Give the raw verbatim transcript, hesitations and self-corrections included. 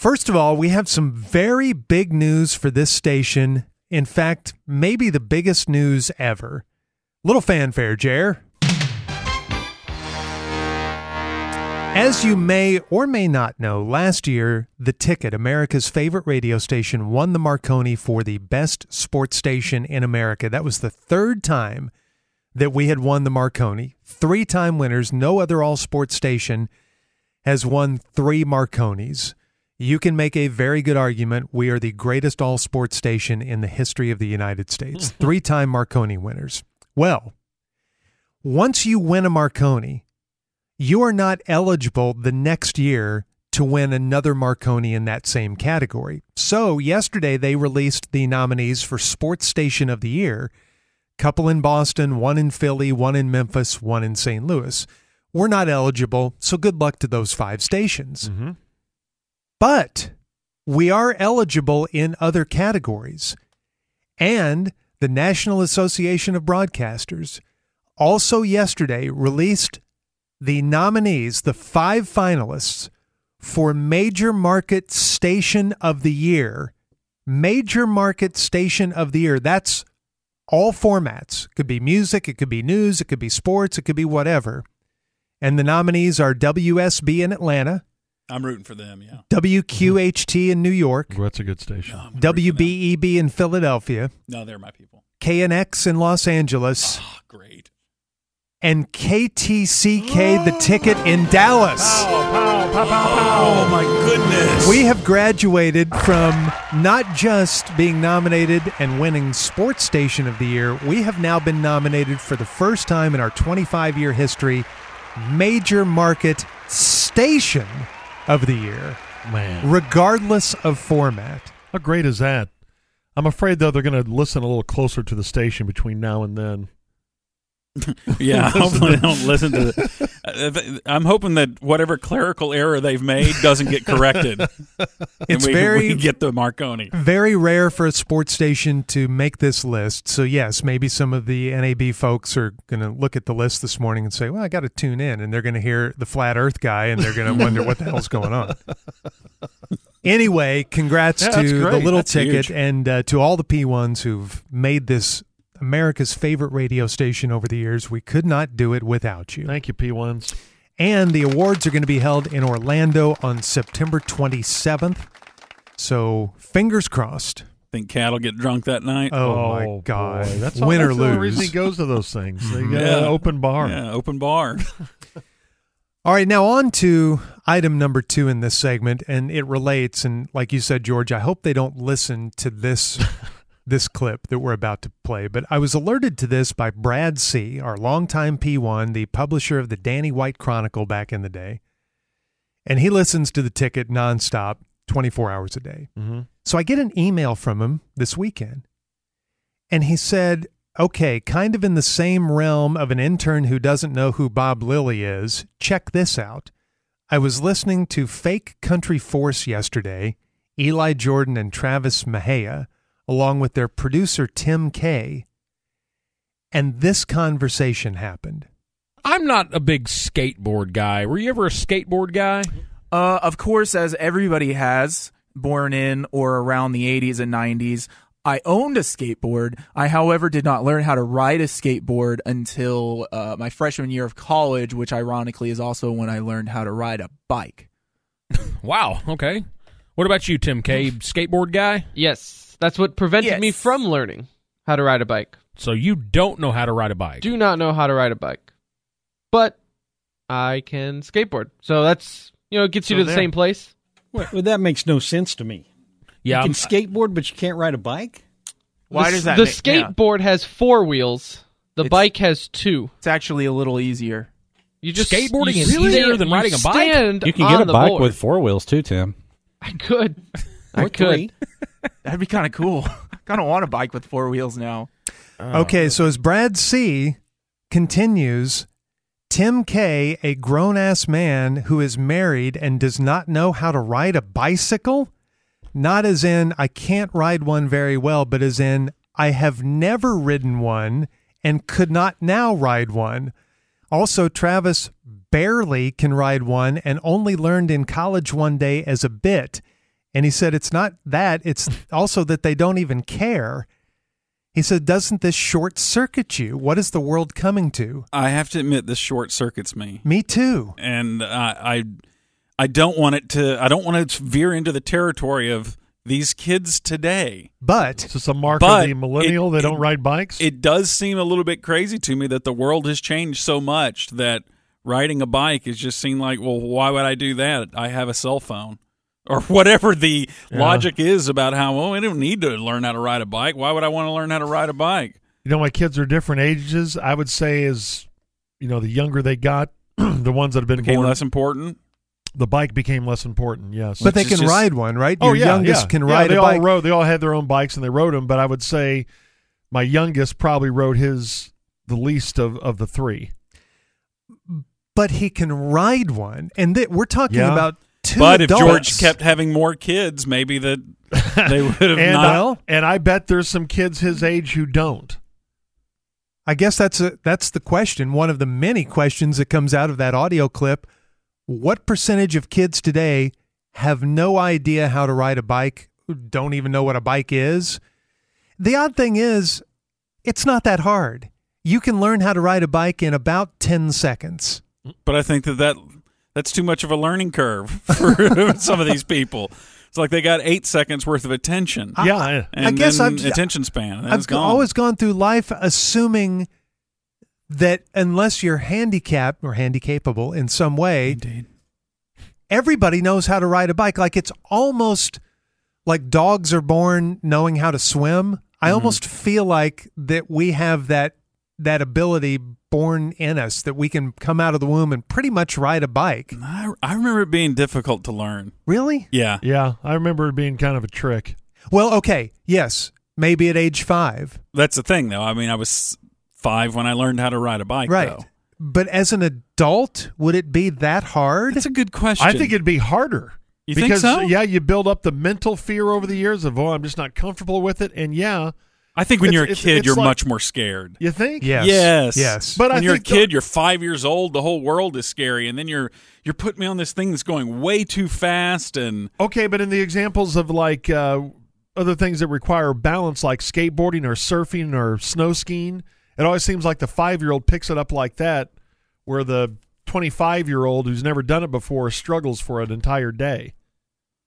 First of all, we have some very big news for this station. In fact, maybe the biggest news ever. Little fanfare, Jer. As you may or may not know, last year, The Ticket, America's favorite radio station, won the Marconi for the best sports station in America. That was the third time that we had won the Marconi. Three-time winners. No other all-sports station has won three Marconis. You can make a very good argument we are the greatest all-sports station in the history of the United States. Three-time Marconi winners. Well, once you win a Marconi, you are not eligible the next year to win another Marconi in that same category. So yesterday they released the nominees for Sports Station of the Year. Couple in Boston, one in Philly, one in Memphis, one in Saint Louis. We're not eligible, so good luck to those five stations. Mm-hmm. But we are eligible in other categories. And the National Association of Broadcasters also yesterday released the nominees, the five finalists for Major Market Station of the Year. Major Market Station of the Year. That's all formats. It could be music, it could be news, it could be sports, it could be whatever. And the nominees are W S B in Atlanta. I'm rooting for them, yeah. W Q H T in New York. Well, that's a good station. No, W B E B in Philadelphia. No, they're my people. K N X in Los Angeles. Oh, great. And K T C K, The Ticket in Dallas. Pow, pow, pow, pow, pow. Oh, my goodness. We have graduated from not just being nominated and winning Sports Station of the Year, we have now been nominated for the first time in our twenty-five-year history, Major Market Station of the Year. Man. Regardless of format. How great is that? I'm afraid, though, they're going to listen a little closer to the station between now and then. Yeah, hopefully they don't listen to it. I'm hoping that whatever clerical error they've made doesn't get corrected. It's and we, very we get the Marconi. Very rare for a sports station to make this list. So, yes, maybe some of the N A B folks are going to look at the list this morning and say, well, I got to tune in. And they're going to hear the Flat Earth guy, and they're going to wonder what the hell's going on. Anyway, congrats Yeah, to that's the great. Little That's Ticket huge. and uh, to all the P ones who've made this America's favorite radio station over the years. We could not do it without you. Thank you, P ones. And the awards are going to be held in Orlando on September twenty-seventh. So fingers crossed. Think Cat will get drunk that night? Oh, my God. Boy. That's Win all, or that's the only lose. reason he goes to those things. They got Yeah. an open bar. Yeah, open bar. All right, now on to item number two in this segment, and it relates. And like you said, George, I hope they don't listen to this this clip that we're about to play. But I was alerted to this by Brad C., our longtime P one, the publisher of the Danny White Chronicle back in the day. And he listens to The Ticket nonstop, twenty-four hours a day. Mm-hmm. So I get an email from him this weekend, and he said, okay, kind of in the same realm of an intern who doesn't know who Bob Lilly is, check this out. I was listening to Fake Country Force yesterday, Eli Jordan and Travis Mahea, along with their producer Tim Kay, and this conversation happened. I'm not a big skateboard guy. Were you ever a skateboard guy? Uh, of course, as everybody has, born in or around the eighties and nineties, I owned a skateboard. I, however, did not learn how to ride a skateboard until uh, my freshman year of college, which ironically is also when I learned how to ride a bike. Wow, okay. What about you, Tim K? Skateboard guy? Yes, that's what prevented Yes. me from learning how to ride a bike. So you don't know how to ride a bike. Do not know how to ride a bike, but I can skateboard. So that's, you know, it gets you So to the there. same place. Well, that makes no sense to me. yeah, You I'm- can skateboard, but you can't ride a bike? Why the, does that The make- yeah. skateboard has four wheels. The It's- bike has two. It's actually a little easier. You just Skateboarding you is stand- easier than you riding a bike? stand You can get on a the bike board. with four wheels too, Tim. I could. I Or could. three? That'd be kind of cool. kind of want a bike with four wheels now. Okay, so as Brad C. continues, Tim K., a grown-ass man who is married and does not know how to ride a bicycle, not as in I can't ride one very well, but as in I have never ridden one and could not now ride one. Also, Travis barely can ride one and only learned in college one day as a bit. And he said, it's not that, it's also that they don't even care. He said, doesn't this short circuit you? What is the world coming to? I have to admit, this short circuits me. Me too. And I, I, I don't want it to. I don't want to veer into the territory of these kids today. But Is this a mark But of the millennial? it- they don't it- ride bikes? It does seem a little bit crazy to me that the world has changed so much that riding a bike is just seemed like, well, why would I do that? I have a cell phone. Or whatever the Yeah. logic is about how, well, I don't need to learn how to ride a bike. Why would I want to learn how to ride a bike? You know, my kids are different ages. I would say as, you know, the younger they got, the ones that have been Became born, less important. the bike became less important, yes. but they Which is can just- ride one, right? oh, Your yeah, youngest yeah. can Yeah, ride they a all bike. rode, they all had their own bikes, and they rode them, but I would say my youngest probably rode his the least of, of the three. But he can ride one. And th- we're talking Yeah. about two But if adults. George kept having more kids, maybe that they would have and, not. I, and I bet there's some kids his age who don't. I guess that's a, that's the question. One of the many questions that comes out of that audio clip. What percentage of kids today have no idea how to ride a bike, don't even know what a bike is? The odd thing is, it's not that hard. You can learn how to ride a bike in about ten seconds. But I think that, that that's too much of a learning curve for some of these people. It's like they got eight seconds worth of attention. I- yeah, I- and I guess then I've- attention span. And then I've it's gone. always gone through life assuming that unless you're handicapped or handicapable in some way, Indeed. everybody knows how to ride a bike. Like it's almost like dogs are born knowing how to swim. I Mm-hmm. almost feel like that we have that that ability born in us, that we can come out of the womb and pretty much ride a bike. I, I remember it being difficult to learn. Really? Yeah. yeah. I remember it being kind of a trick. Well, okay. Yes. Maybe at age five. That's the thing, though. I mean, I was five when I learned how to ride a bike, Right. though. But as an adult, would it be that hard? That's a good question. I think it'd be harder. You think because, so? yeah, you build up the mental fear over the years of, oh, I'm just not comfortable with it. And, yeah, I think when It's- you're a it's- kid, it's you're like- much more scared. you think? Yes. Yes. Yes. But when I you're a think kid, you're five years old. The whole world is scary, and then you're you're putting me on this thing that's going way too fast. And Okay, but in the examples of like uh, other things that require balance, like skateboarding or surfing or snow skiing, it always seems like the five-year-old picks it up like that, where the twenty-five-year-old who's never done it before struggles for an entire day.